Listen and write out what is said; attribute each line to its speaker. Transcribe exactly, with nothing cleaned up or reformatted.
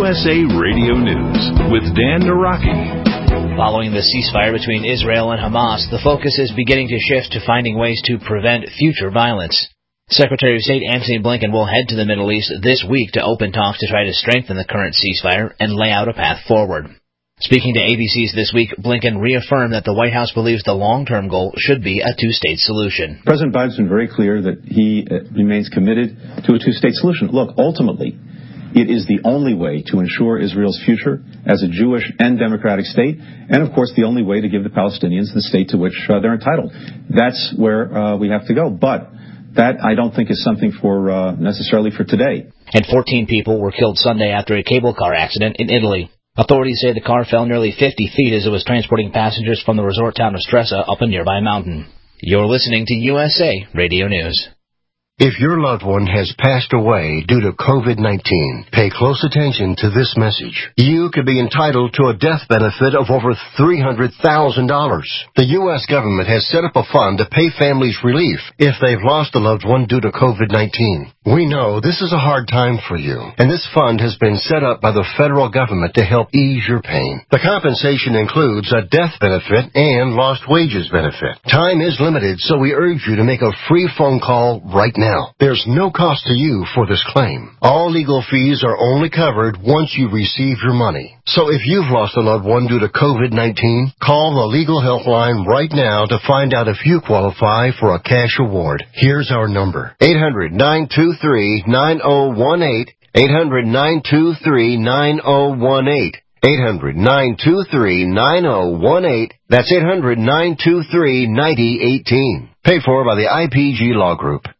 Speaker 1: S A Radio News with Dan Naraki.
Speaker 2: Following the ceasefire between Israel and Hamas, the focus is beginning to shift to finding ways to prevent future violence. Secretary of State Antony Blinken will head to the Middle East this week to open talks to try to strengthen the current ceasefire and lay out a path forward. Speaking to A B C's This Week, Blinken reaffirmed that the White House believes the long-term goal should be a two-state solution.
Speaker 3: President Biden's been very clear that he uh, remains committed to a two-state solution. Look, ultimately, it is the only way to ensure Israel's future as a Jewish and democratic state, and, of course, the only way to give the Palestinians the state to which uh, they're entitled. That's where uh, we have to go. But that, I don't think, is something for uh, necessarily for today.
Speaker 2: And fourteen people were killed Sunday after a cable car accident in Italy. Authorities say the car fell nearly fifty feet as it was transporting passengers from the resort town of Stresa up a nearby mountain. You're listening to U S A Radio News.
Speaker 4: If your loved one has passed away due to COVID nineteen, pay close attention to this message. You could be entitled to a death benefit of over three hundred thousand dollars. The U S government has set up a fund to pay families relief if they've lost a loved one due to COVID nineteen. We know this is a hard time for you, and this fund has been set up by the federal government to help ease your pain. The compensation includes a death benefit and lost wages benefit. Time is limited, so we urge you to make a free phone call right now. Now, there's no cost to you for this claim. All legal fees are only covered once you receive your money. So if you've lost a loved one due to COVID nineteen, call the legal helpline right now to find out if you qualify for a cash award. Here's our number. eight hundred, nine two three, nine oh one eight. eight hundred, nine two three, nine oh one eight. eight hundred, nine two three, nine oh one eight. That's eight hundred, nine two three, nine oh one eight. Paid for by the I P G Law Group.